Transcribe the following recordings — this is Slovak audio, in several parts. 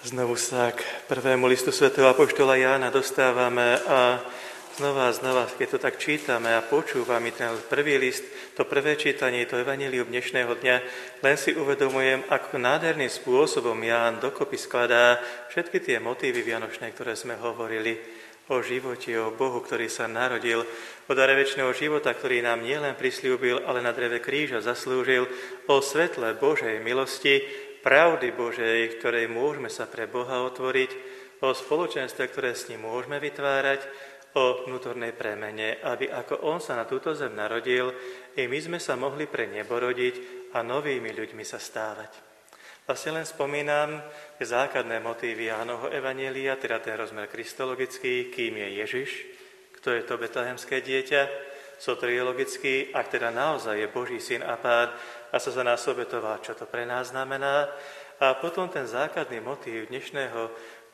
Znovu sa k prvému listu svätého apoštola Jána dostávame a znova, keď to tak čítame a počúvame ten prvý list, to prvé čítanie, to evanjelium dnešného dňa, len si uvedomujem, ako nádherným spôsobom Ján dokopy skladá všetky tie motívy vianočné, ktoré sme hovorili o živote, o Bohu, ktorý sa narodil, o dare večného života, ktorý nám nielen prisľúbil, ale na dreve kríža zaslúžil, o svetle Božej milosti, pravdy Božej, ktorej môžeme sa pre Boha otvoriť, o spoločenstve, ktoré s ním môžeme vytvárať, o vnútornej premene, aby ako on sa na túto zem narodil, i my sme sa mohli pre nebo rodiť a novými ľuďmi sa stávať. Vlastne len spomínam tie základné motívy Jánovho evanjelia, teda ten rozmer kristologický, kým je Ježiš, kto je to betlehemské dieťa, soteriologický, ak teda naozaj je Boží syn a pán a sa za nás obetoval, čo to pre nás znamená. A potom ten základný motív dnešného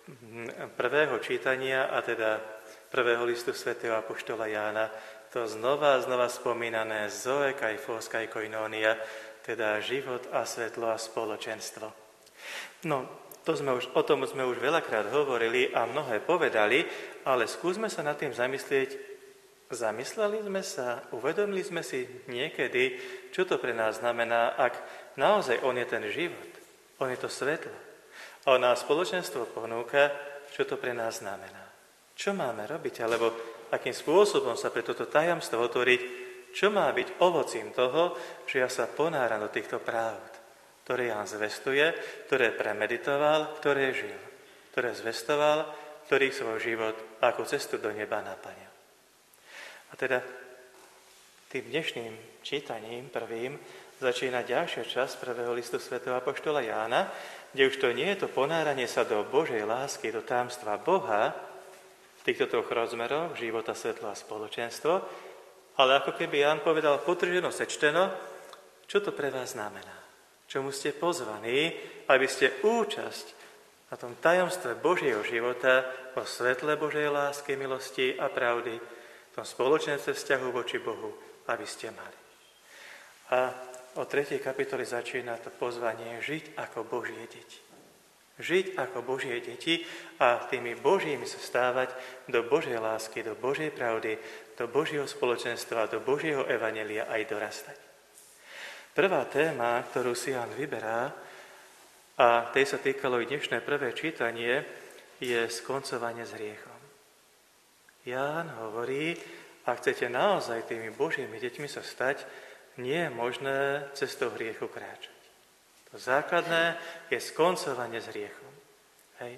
prvého čítania, a teda prvého listu svätého apoštola Jána, to znova spomínané Zoe kai phos kai koinonia, teda život a svetlo a spoločenstvo. No, o tom sme už veľakrát hovorili a mnohé povedali, ale skúsme sa nad tým zamyslieť. Zamysleli sme sa, uvedomili sme si niekedy, čo to pre nás znamená, ak naozaj on je ten život, on je to svetlo. A on nás spoločenstvo ponúka, čo to pre nás znamená. Čo máme robiť, alebo akým spôsobom sa pre toto tajomstvo otvoriť, čo má byť ovocím toho, že ja sa ponáram do týchto pravd, ktoré Ján zvestuje, ktoré premeditoval, ktoré žil, ktoré zvestoval, ktorý svoj život ako cestu do neba naplnil. A teda tým dnešným čítaním prvým začína ďalšia časť prvého listu svätého apoštola Jána, kde už to nie je to ponáranie sa do Božej lásky, do tajomstva Boha v týchto troch rozmeroch, života, svetlo a spoločenstvo, ale ako keby Ján povedal potrženo, sečteno, čo to pre vás znamená. Čomu ste pozvaní, aby ste účasť na tom tajomstve Božieho života, o svetle Božej lásky, milosti a pravdy, v tom spoločenstve vzťahu voči Bohu, aby ste mali. A o 3. kapitole začína to pozvanie žiť ako Božie deti. Žiť ako Božie deti a tými Božími sa stávať do Božej lásky, do Božej pravdy, do Božieho spoločenstva, do Božieho evanjelia aj dorastať. Prvá téma, ktorú si Ján vyberá, a tej sa týkalo i dnešné prvé čítanie, je skoncovanie s hriechom. Ján hovorí, ak chcete naozaj tými Božími deťmi sa stať, nie je možné cestou hriechu kráčať. To základné je skoncovanie s hriechom. Hej.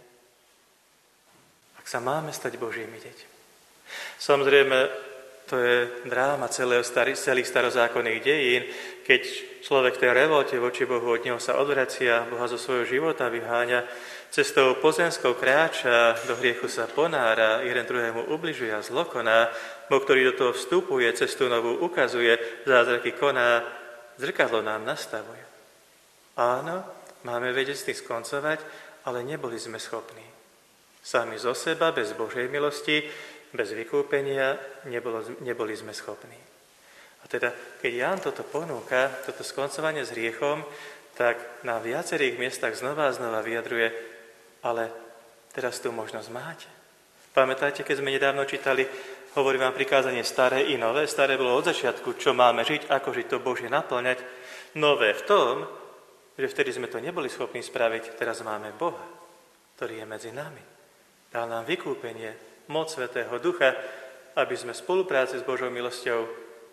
Ak sa máme stať Božími deťmi. Samozrejme, to je dráma celých starozákonných dejín, keď človek v tej revolte voči Bohu od neho sa odvracia, Boha zo svojho života vyháňa, cestou pozemskou kráča, do hriechu sa ponára, jeden druhému ubližuje a zlokoná, Boh, ktorý do toho vstupuje, cestu novú ukazuje, zázraky koná, zrkadlo nám nastavuje. Áno, máme vedieť s tým skoncovať, ale neboli sme schopní. Sami zo seba, bez Božej milosti, bez vykúpenia, neboli sme schopní. A teda, keď Ján toto ponúka, toto skoncovanie s hriechom, tak na viacerých miestach znova vyjadruje, ale teraz tú možnosť máte. Pamätáte, keď sme nedávno čítali, hovorím vám prikázanie staré i nové. Staré bolo od začiatku, čo máme žiť, ako žiť to Božie naplňať. Nové v tom, že vtedy sme to neboli schopní spraviť, teraz máme Boha, ktorý je medzi nami. Dal nám vykúpenie, moc Svätého Ducha, aby sme v spolupráci s Božou milosťou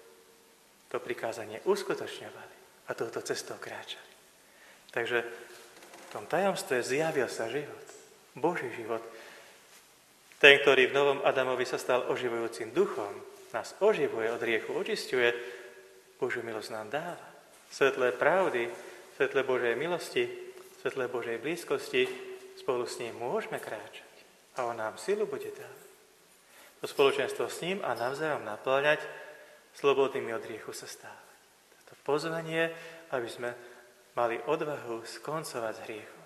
to prikázanie uskutočňovali a touto cestou kráčali. Takže v tom tajomstve zjavil sa život, Boží život. Ten, ktorý v novom Adamovi sa stal oživujúcim duchom, nás oživuje, od hriechu očisťuje, Božiu milosť nám dáva. Svetlé pravdy, svetlé Božej milosti, svetlé Božej blízkosti, spolu s ním môžeme kráčať. A on nám silu bude dávať. To spoločenstvo s ním a navzájom naplňať, slobodnými od hriechu sa stávať. To pozvanie, aby sme mali odvahu skoncovať s hriechom.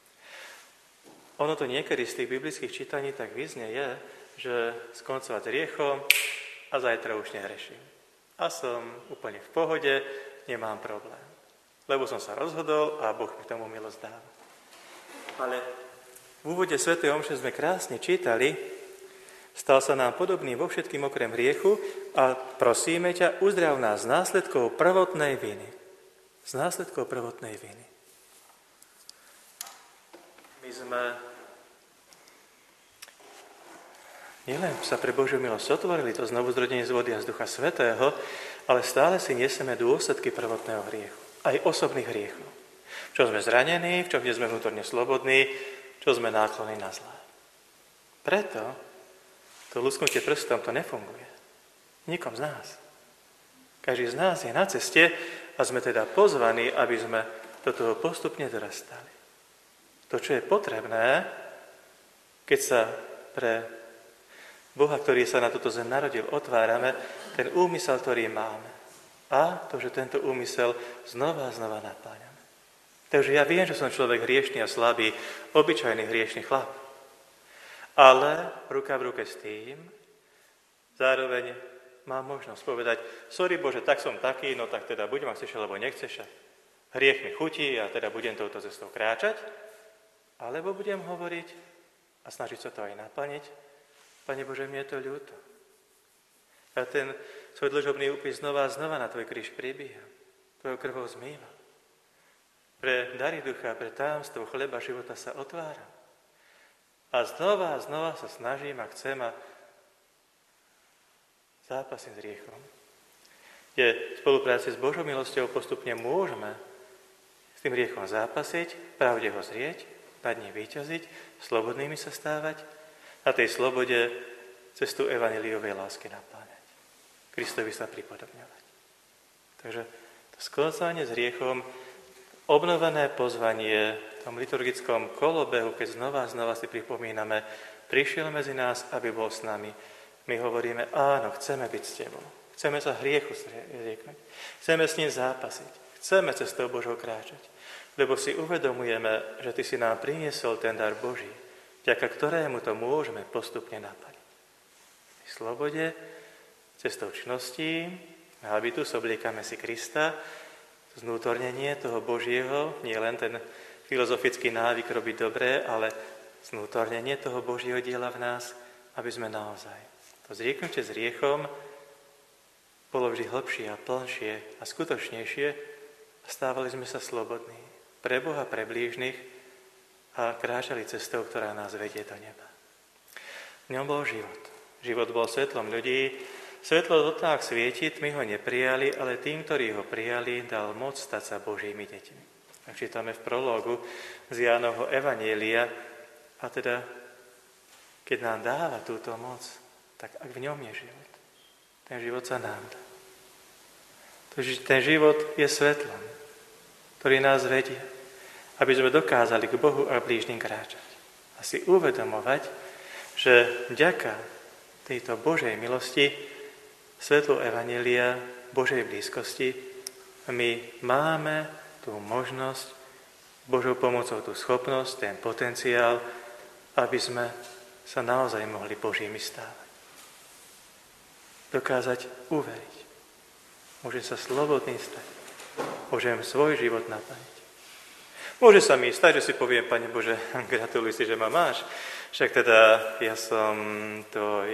Ono to niekedy z tých biblických čítaní tak vyznie je, že skoncovať s hriechom a zajtra už nehreším. A som úplne v pohode, nemám problém. Lebo som sa rozhodol a Boh mi tomu milosť dáva. Ale V úvode svätej omše sme krásne čítali, stal sa nám podobný vo všetkým okrem hriechu a prosíme ťa, uzdrav nás z následkov prvotnej viny. Z následkov prvotnej viny. My sme nielen sa pre Božiu milosť otvorili, to znovuzrodenie z vody a z Ducha Svätého, ale stále si nesieme dôsledky prvotného hriechu. Aj osobných hriechov. Čo sme zranení, v čom sme vnútorne slobodní, čo sme náklonní na zlé. Preto to lusknutie prstom to nefunguje. Nikom z nás. Každý z nás je na ceste a sme teda pozvaní, aby sme do toho postupne dorastali. To, čo je potrebné, keď sa pre Boha, ktorý sa na túto zem narodil, otvárame, ten úmysel, ktorý máme. A to, že tento úmysel znova a znova napáňame. Takže ja viem, že som človek hriešný a slabý, obyčajný hriešný chlap. Ale ruka v ruke s tým, zároveň mám možnosť povedať, sorry Bože, tak som taký, no tak teda buď ma chceš, alebo nechceš. Hriech mi chutí a teda budem touto cestou kráčať, alebo budem hovoriť a snažiť sa to aj naplniť. Pane Bože, mne je to ľúto. Ja ten svoj dlžobný úpis znova a znova na tvoj kríž pribíjam. Tvojou krvou zmývam. Pre dary ducha, pre tajomstvo chleba života sa otváram. A znova sa snažím a chcem a zápasím s hriechom. Kde v spolupráci s Božou milosťou postupne môžeme s tým hriechom zápasiť, pravde ho zrieť, nad ním víťaziť, slobodnými sa stávať, na tej slobode cestu evanjeliovej lásky napáňať. Kristovi sa pripodobňovať. Takže to skoncovanie s hriechom, obnovené pozvanie v tom liturgickom kolobehu, keď znova si pripomíname, prišiel medzi nás, aby bol s nami. My hovoríme, áno, chceme byť s tebou. Chceme sa hriechu zrieknúť. Chceme s ním zápasiť. Chceme cestou Božou kráčať. Lebo si uvedomujeme, že ty si nám priniesol ten dar Boží, vďaka ktorému to môžeme postupne napaliť. V slobode, cestou čností, habitus, obliekame si Krista, znútornenie toho Božieho, nie len ten filozofický návyk robiť dobré, ale znútornenie toho Božieho diela v nás, aby sme naozaj to zrieknutie s hriechom bolo vždy hlbšie a plnšie a skutočnejšie a stávali sme sa slobodní pre Boha, pre blížnych a kráčali cestou, ktorá nás vedie do neba. V ňom bol život. Život bol svetlom ľudí. Svetlo v tmách svieti, tmy ho neprijali, ale tým, ktorí ho prijali, dal moc stať sa Božími deťmi. Tak čítame v prológu z Jánovho Evanjelia, a teda, keď nám dáva túto moc, tak ak v ňom je život, ten život sa nám dá. Ten život je svetlom, ktorý nás vedie, aby sme dokázali k Bohu a blížnym kráčať. A si uvedomovať, že vďaka tejto Božej milosti, svetlo Evanjelia, Božej blízkosti, my máme tú možnosť, Božou pomocou tú schopnosť, ten potenciál, aby sme sa naozaj mohli Božími stávať. Dokázať uveriť. Môžem sa slobodný stať. Môžem svoj život naplniť. Môže sa mi stať, že si poviem, Pane Bože, gratuluj si, že ma máš. Však teda ja som to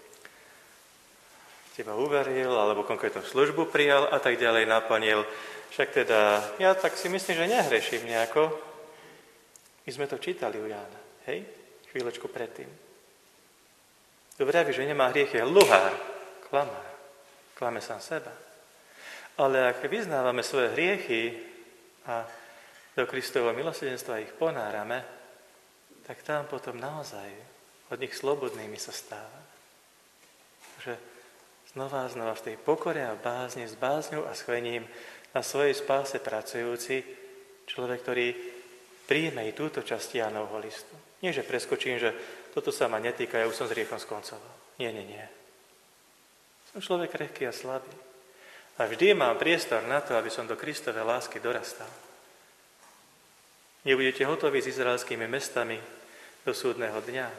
teba uveril, alebo konkrétnu službu prijal a tak ďalej naplnil. Však teda, ja tak si myslím, že nehreším nejako. My sme to čítali u Jána, hej? Chvíľočku predtým. Dobre, že nemá hriech, je luhár, klamár, klame sám seba. Ale ak vyznávame svoje hriechy a do Kristovho milosrdenstva ich ponárame, tak tam potom naozaj od nich slobodnými sa stáva. Takže znova v tej pokore a bázni, s bázňou a schvením na svojej spáse pracujúci človek, ktorý príjme i túto časť Jánovho listu. Nie, že preskočím, že toto sa ma netýka, ja už som s hriechom skoncoval. Nie. Som človek krehký a slabý. A vždy mám priestor na to, aby som do Kristovej lásky dorastal. Nebudete hotoví s izraelskými mestami do súdneho dňa.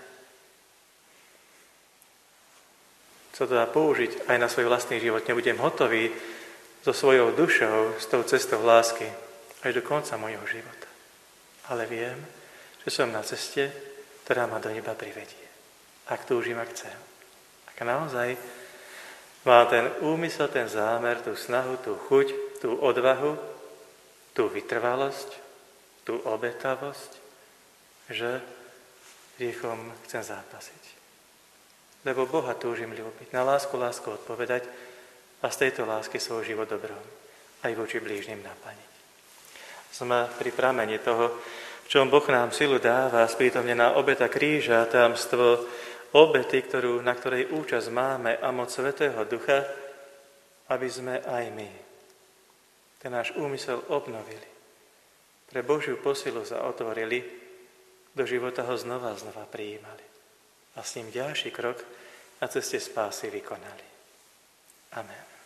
Co to dá použiť aj na svoj vlastný život. Nebudem hotový so svojou dušou, s tou cestou lásky až do konca mojho života. Ale viem, že som na ceste ktorá ma do neba privedie. Ak túžim a chcem. Ak naozaj má ten úmysel, ten zámer, tú snahu, tú chuť, tú odvahu, tú vytrvalosť, tú obetavosť, že hriechom chcem zápasiť. Lebo Boha túžim ľúbiť, na lásku odpovedať a z tejto lásky svoj život dobrom aj voči blížnym naplniť. Sme pri prameni toho, v čom Boh nám silu dáva, sprítomnená obeta kríža, tajomstvo obety, na ktorej účasť máme a moc Svätého Ducha, aby sme aj my ten náš úmysel obnovili. Pre Božiu posilu sa otvorili, do života ho znova prijímali. A s ním ďalší krok na ceste spásy vykonali. Amen.